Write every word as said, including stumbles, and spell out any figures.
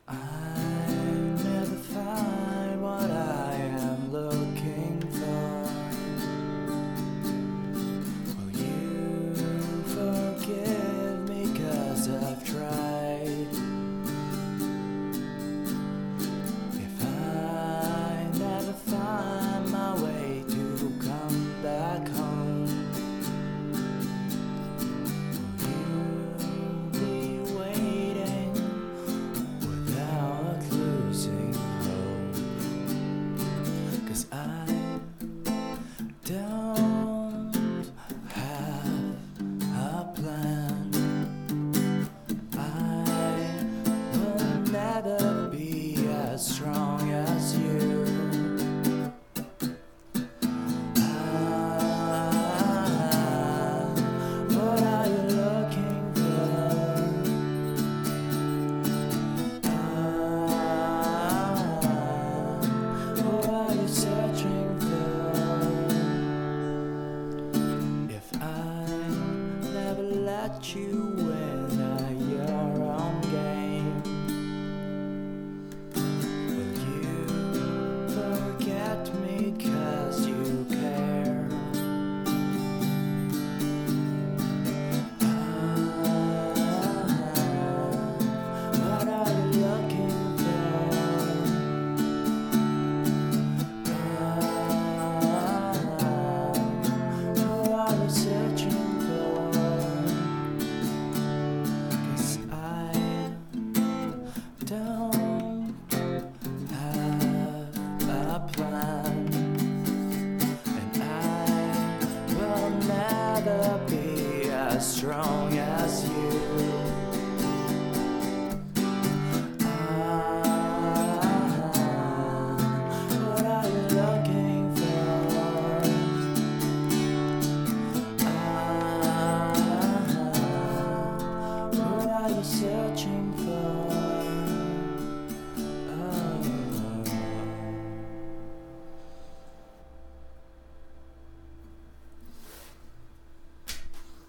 I never find what I am looking for. Will you forgive me 'cause I've tried? If I never find my way to come back home, will you be waiting without losing hope? 'Cause I don't have a plan. I will never be as strong as you. Ah, what are you looking for? Ah, what are you searching for? If I never let you win at your own game, will you forget me 'cause you care? Ah, what are you looking for? Ah, what are you searching for? 'Cause I don't have a plan, and I will never be as strong as you. Ah, what are you looking for? Ah, what are you searching